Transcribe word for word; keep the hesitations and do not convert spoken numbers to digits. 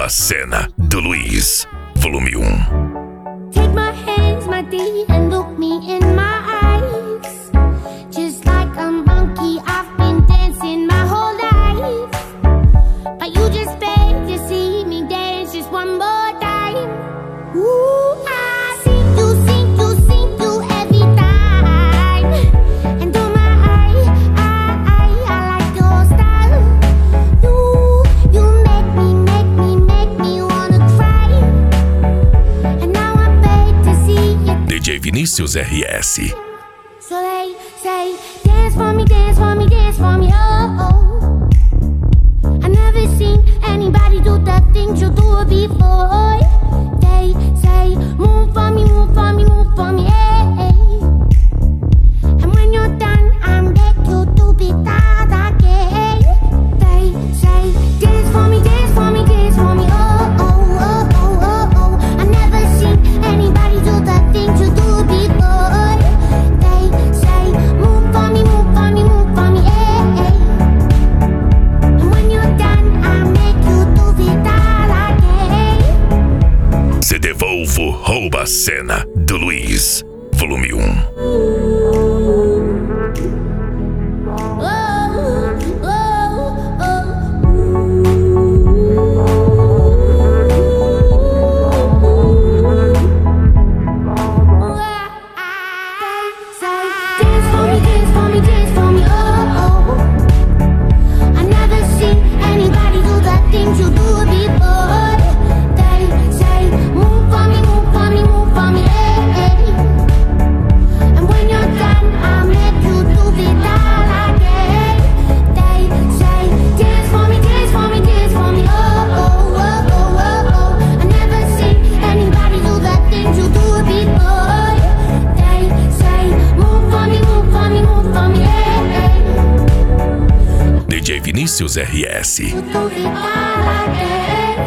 Rouba a Cena do Luiz, volume um. Take my hands, my dear, and look me in my eyes. Just like a monkey, I've been dancing my whole life. But you just beg to see me dance just one more time. Ooh, I see you, see you, see you every time. And oh my, I, I, I like your style. You, you make me, make me, make me wanna cry. And now I beg to see you. D J Vinícius R S. So they say, dance for me, dance for me, dance for me, oh, oh. I never seen anybody do the things you do before. They say, move for me, move for me, move for me, hey, hey. And when you're done, I'm back you to be that again. They say, dance for me, dance for me, dance for me, oh, oh, oh, oh, oh, oh. I never seen anybody do the things you do before. They say, move for me, move for me, move for me, hey, hey. And when you're done, I make you do it all again. Se Devolvo Rouba a Cena do Luiz, volume um. D J Vinícius R S. Do it all again.